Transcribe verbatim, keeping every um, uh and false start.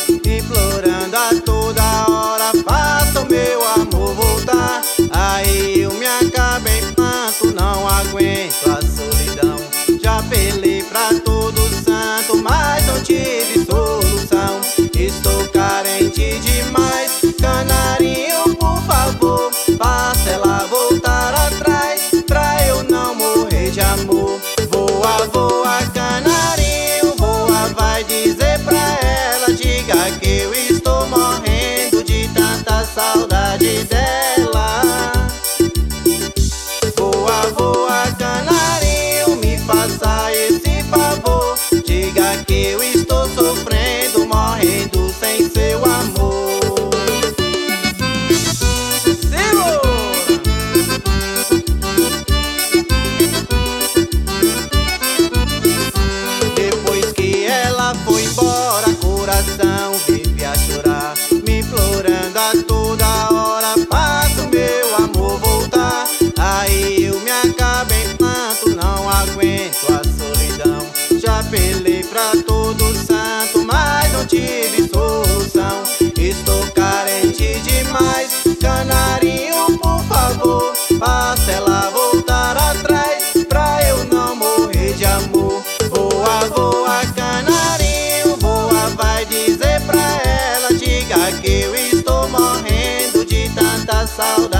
implorando a toda hora, faça o meu amor voltar. Aí eu me acabo em pranto, não aguento a solidão. Já apelei pra todo santo, mas não tive solução. Estou carente demais, canarinho, por favor, faça ela voltar atrás, pra eu não morrer de amor. Voa, voa, canarinho, voa, vai dizer pra ela, diga que eu estou morrendo de tanta saudade dela. Voa, voa, canarinho, me faça esse favor, diga que eu estou sofrendo, morrendo sem seu amor. Depois que ela foi embora, coração vive a chorar, me implorando a toda hora, faça o meu amor voltar. Aí eu me acabo em pranto, não aguento a solidão. Já apelei pra todo santo, mas não tive solução. Estou carente demais, canarinho, por favor, faça ela voltar atrás, pra eu não morrer de amor. Voa, voa, canarinho, voa, vai dizer pra ela, diga que eu estou morrendo de tanta saudade.